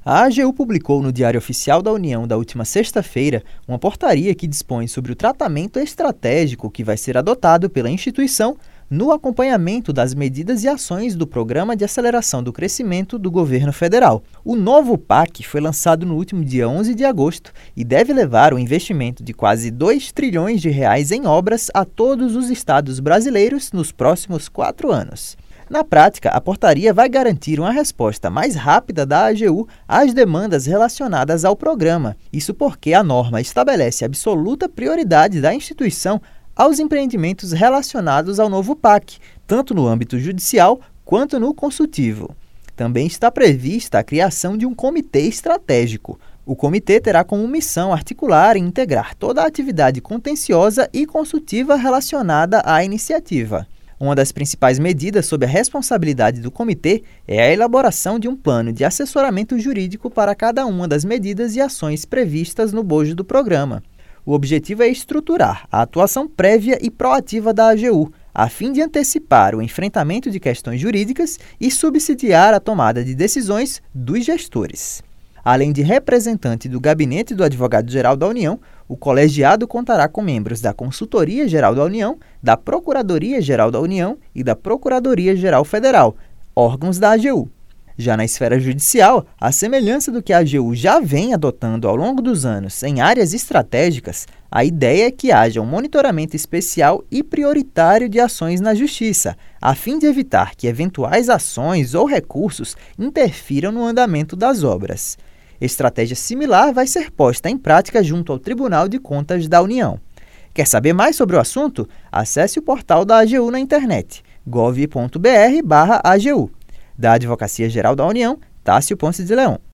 A AGU publicou no Diário Oficial da União da última sexta-feira uma portaria que dispõe sobre o tratamento estratégico que vai ser adotado pela instituição no acompanhamento das medidas e ações do Programa de Aceleração do Crescimento do Governo Federal. O novo PAC foi lançado no último dia 11 de agosto e deve levar o investimento de quase 2 trilhões de reais em obras a todos os estados brasileiros nos próximos 4 anos. Na prática, a portaria vai garantir uma resposta mais rápida da AGU às demandas relacionadas ao programa. Isso porque a norma estabelece absoluta prioridade da instituição aos empreendimentos relacionados ao novo PAC, tanto no âmbito judicial quanto no consultivo. Também está prevista a criação de um comitê estratégico. O comitê terá como missão articular e integrar toda a atividade contenciosa e consultiva relacionada à iniciativa. Uma das principais medidas sob a responsabilidade do comitê é a elaboração de um plano de assessoramento jurídico para cada uma das medidas e ações previstas no bojo do programa. O objetivo é estruturar a atuação prévia e proativa da AGU, a fim de antecipar o enfrentamento de questões jurídicas e subsidiar a tomada de decisões dos gestores. Além de representante do Gabinete do Advogado-Geral da União, o colegiado contará com membros da Consultoria-Geral da União, da Procuradoria-Geral da União e da Procuradoria-Geral Federal, órgãos da AGU. Já na esfera judicial, à semelhança do que a AGU já vem adotando ao longo dos anos em áreas estratégicas, a ideia é que haja um monitoramento especial e prioritário de ações na Justiça, a fim de evitar que eventuais ações ou recursos interfiram no andamento das obras. Estratégia similar vai ser posta em prática junto ao Tribunal de Contas da União. Quer saber mais sobre o assunto? Acesse o portal da AGU na internet, gov.br/AGU. Da Advocacia Geral da União, Tássio Ponce de Leão.